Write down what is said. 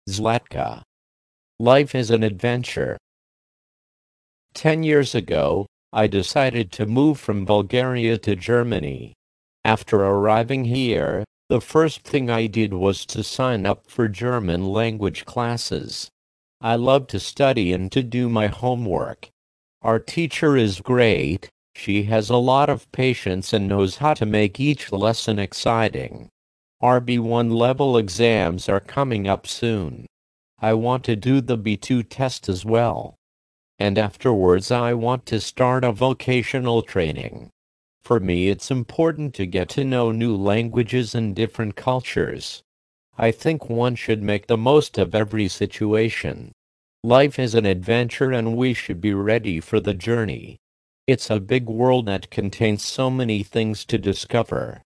Zlatka. Life is an adventure. 10 years ago, I decided to move from Bulgaria to Germany. After arriving here, the first thing I did was to sign up for German language classes. I love to study and to do my homework. Our teacher is great. She has a lot of patience and knows how to make each lesson exciting. Our B1 level exams are coming up soon. I want to do the B2 test as well. And afterwards I want to start a vocational training. For me, it's important to get to know new languages and different cultures. I think one should make the most of every situation. Life is an adventure and we should be ready for the journey. It's a big world that contains so many things to discover.